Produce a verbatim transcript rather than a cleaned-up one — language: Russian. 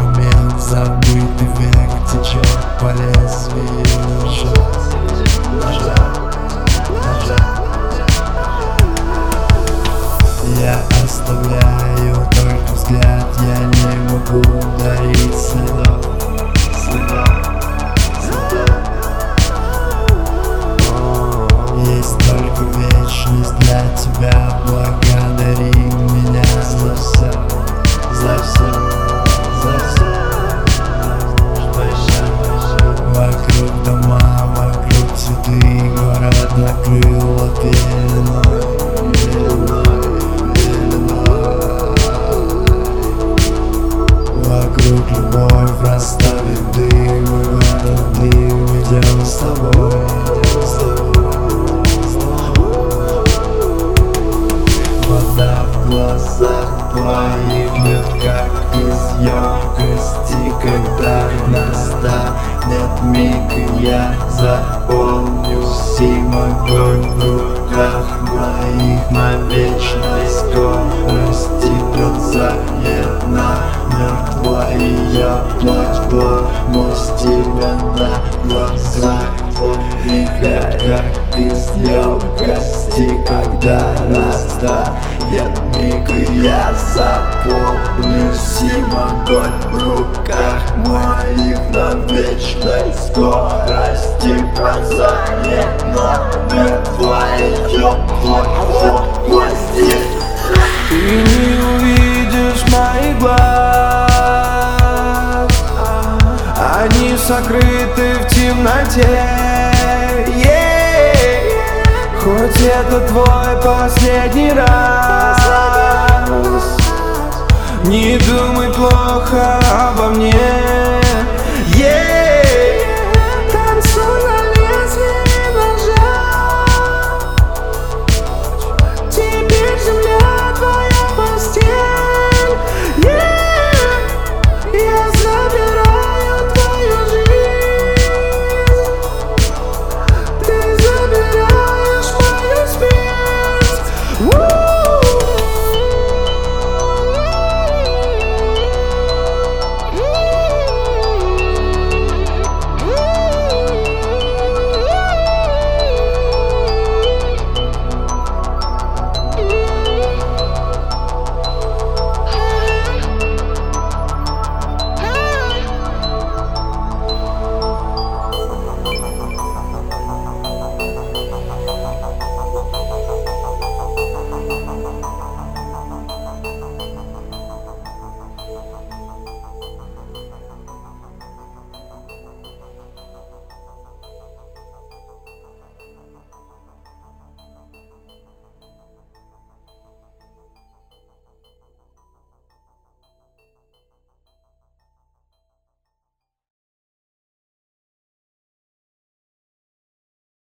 момент, забытый век течет по лезвию ножа, ножа, ножа. Я оставляю только взгляд, я не могу дарить следов, следов, следов. Есть только вечность для тебя, благодари меня за все, за все, за все. Вокруг дома, вокруг цветы, город накрыло пеленой, пеленой, пеленой. Вокруг любовь расставит дым, и в этот дым идем с тобой, с тобой, с тобой. Вода в глазах твоих льет, как из емкости, когда настанет миг, и я запомню сим огонь в руках моих на вечной скорости. Прет заветно мертвая плоть, гломость тебя на глазах твоих льет, как из емкости, когда настанет миг, и я запомню сим огонь в руках моих на вечной скорости. Прозаветно мертвая плоть, гломости. Ты не увидишь моих глаз, они сокрыты в темноте. Yeah. Хоть это твой последний раз, не думай плохо обо мне.